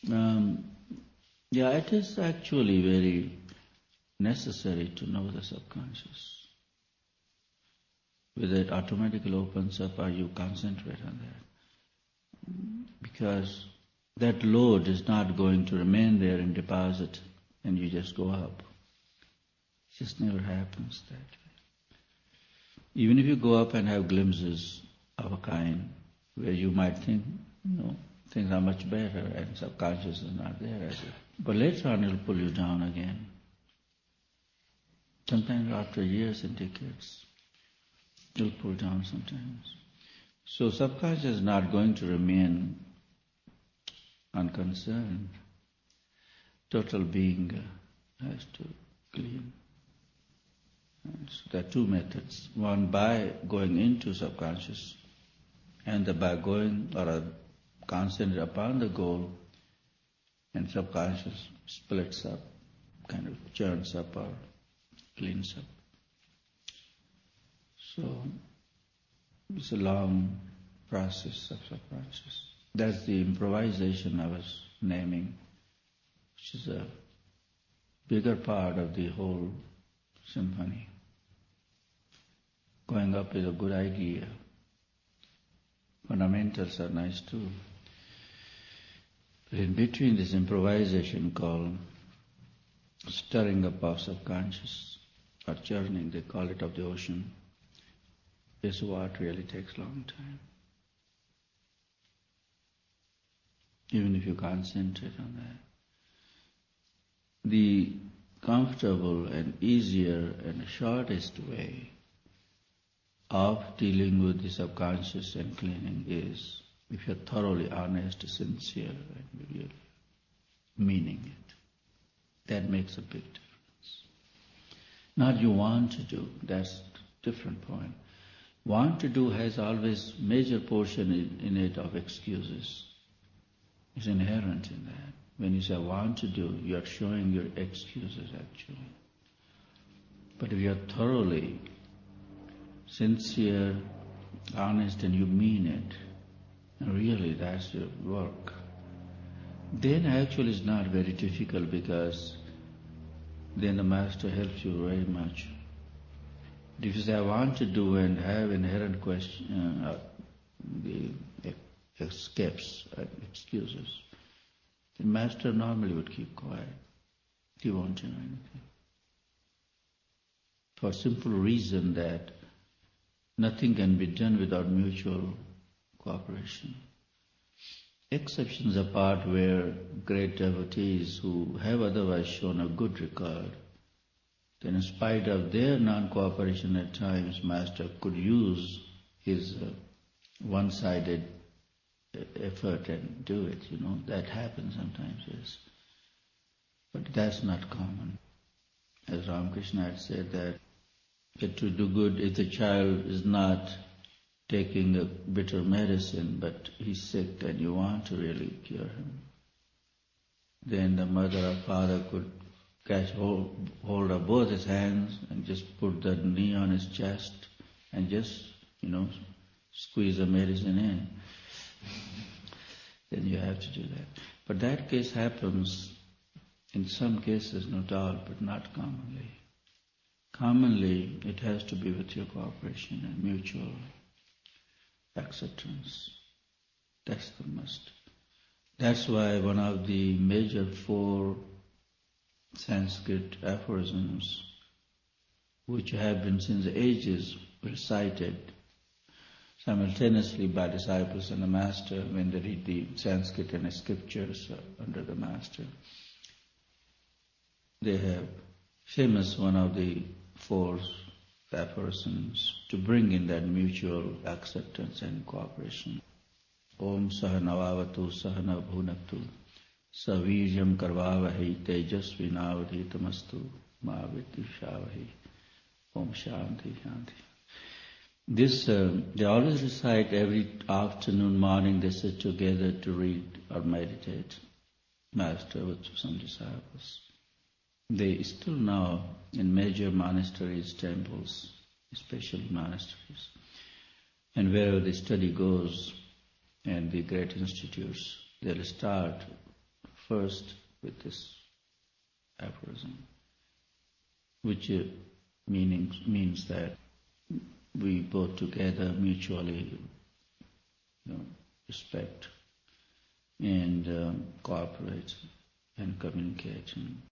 Um, yeah, it is actually very necessary to know the subconscious. Whether it automatically opens up or you concentrate on that. Because that load is not going to remain there in deposit and you just go up. It just never happens that way. Even if you go up and have glimpses of a kind where you might think, things are much better and subconscious is not there as it. But later on it'll pull you down again. Sometimes after years and decades, it'll pull down sometimes. So subconscious is not going to remain unconcerned. Total being has to clean. And so there are two methods. One by going into subconscious, and by going or concentrate upon the goal, and subconscious splits up, kind of churns up or cleans up. So it's a long process of subconscious. That's the improvisation I was naming, which is a bigger part of the whole symphony. Going up is a good idea. Fundamentals are nice too. But in between this improvisation called stirring up of subconscious, or churning, they call it, of the ocean, is what really takes a long time. Even if you concentrate on that. The comfortable and easier and shortest way of dealing with the subconscious and cleaning is if you're thoroughly honest, sincere, and really meaning it. That makes a big difference. Not you want to do, that's a different point. Want to do has always major portion in it of excuses. It's inherent in that. When you say want to do, you are showing your excuses actually. But if you are thoroughly sincere, honest, and you mean it, and really that's your work, then actually it's not very difficult, because then the Master helps you very much. If you say, I want to do, and have inherent question, the escapes, excuses, the Master normally would keep quiet. He won't do anything. For a simple reason that nothing can be done without mutual cooperation. Exceptions apart, where great devotees who have otherwise shown a good record, then in spite of their non-cooperation at times, Master could use his one-sided effort and do it, that happens sometimes, yes. But that's not common. As Ramakrishna had said that to do good, if the child is not taking a bitter medicine, but he's sick and you want to really cure him, then the mother or father could catch hold of both his hands and just put the knee on his chest and just, squeeze the medicine in. Then you have to do that. But that case happens in some cases, no doubt, but not commonly. Commonly, it has to be with your cooperation and mutual acceptance. That's the must. That's why one of the major 4 Sanskrit aphorisms, which have been since ages recited simultaneously by disciples and the Master when they read the Sanskrit and the scriptures under the Master, they have famous one of the 4 aphorisms to bring in that mutual acceptance and cooperation. Om sahanavavatu sahanabhunaktu saviryam karvavahi tejasvinavadhitamastu ma vidvishavahi. Om shanti shanti. This, they always recite every afternoon, morning, they sit together to read or meditate. Master with some disciples. They still now, in major monasteries, temples, especially monasteries, and wherever the study goes, and the great institutes, they'll start first with this aphorism, which means that we both together mutually respect and cooperate and communicate.